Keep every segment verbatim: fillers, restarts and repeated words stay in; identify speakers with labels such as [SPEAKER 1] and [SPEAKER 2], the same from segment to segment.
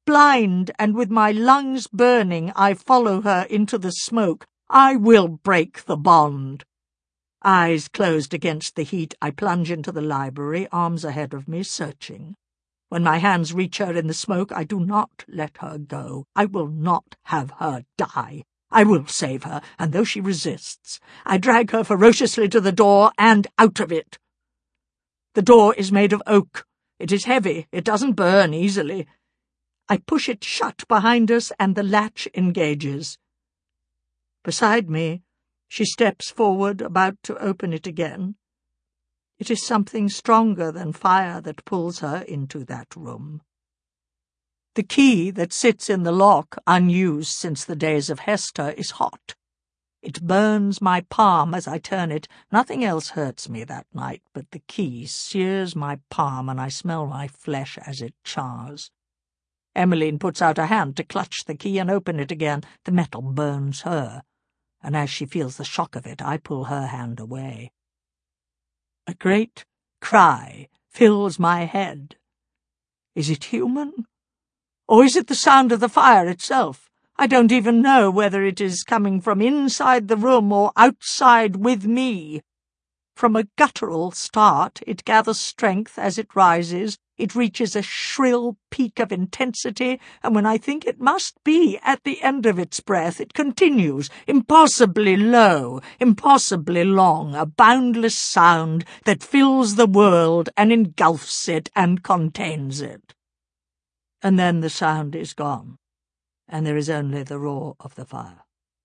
[SPEAKER 1] Blind and with my lungs burning, I follow her into the smoke. I will break the bond. Eyes closed against the heat, I plunge into the library, arms ahead of me, searching. When my hands reach her in the smoke, I do not let her go. I will not have her die. I will save her, and though she resists, I drag her ferociously to the door and out of it. The door is made of oak. It is heavy. It doesn't burn easily. I push it shut behind us, and the latch engages. Beside me, she steps forward, about to open it again. It is something stronger than fire that pulls her into that room. The key that sits in the lock, unused since the days of Hester, is hot. It burns my palm as I turn it. Nothing else hurts me that night, but the key sears my palm, and I smell my flesh as it chars. Emmeline puts out a hand to clutch the key and open it again. The metal burns her, and as she feels the shock of it, I pull her hand away. A great cry fills my head. Is it human? Or is it the sound of the fire itself? I don't even know whether it is coming from inside the room or outside with me. From a guttural start, it gathers strength as it rises. It reaches a shrill peak of intensity, and when I think it must be at the end of its breath, it continues, impossibly low, impossibly long, a boundless sound that fills the world and engulfs it and contains it. And then the sound is gone, and there is only the roar of the fire.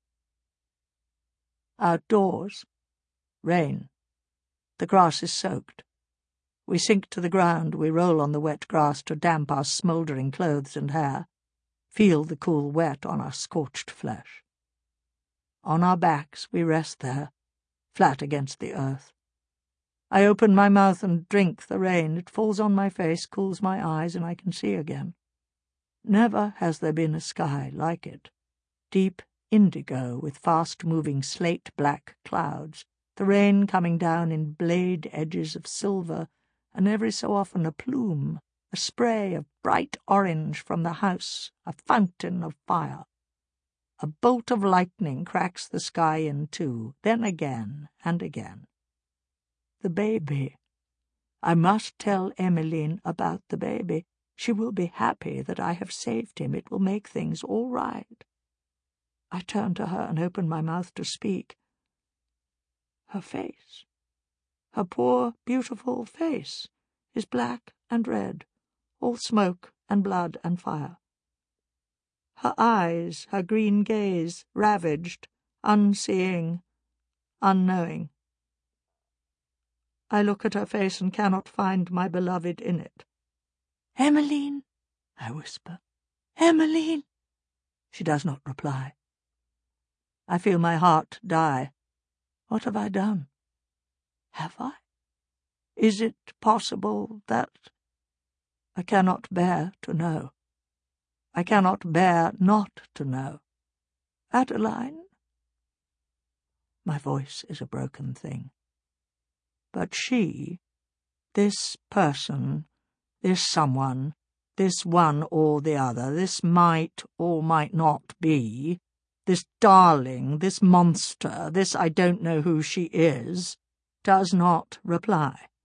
[SPEAKER 1] Outdoors, rain. The grass is soaked. We sink to the ground, we roll on the wet grass to damp our smouldering clothes and hair, feel the cool wet on our scorched flesh. On our backs we rest there, flat against the earth. I open my mouth and drink the rain. It falls on my face, cools my eyes, and I can see again. Never has there been a sky like it, deep indigo with fast-moving slate-black clouds, the rain coming down in blade edges of silver, and every so often a plume, a spray of bright orange from the house, a fountain of fire. A bolt of lightning cracks the sky in two, then again and again. The baby. I must tell Emmeline about the baby. She will be happy that I have saved him. It will make things all right. I turn to her and open my mouth to speak. Her face, her poor, beautiful face, is black and red, all smoke and blood and fire. Her eyes, her green gaze, ravaged, unseeing, unknowing. I look at her face and cannot find my beloved in it. "Emmeline," I whisper. "Emmeline." She does not reply. I feel my heart die. What have I done? Have I? Is it possible that... I cannot bear to know. I cannot bear not to know. Adeline? My voice is a broken thing. But she, this person, this someone, this one or the other, this might or might not be, this darling, this monster, this I don't know who she is, does not reply.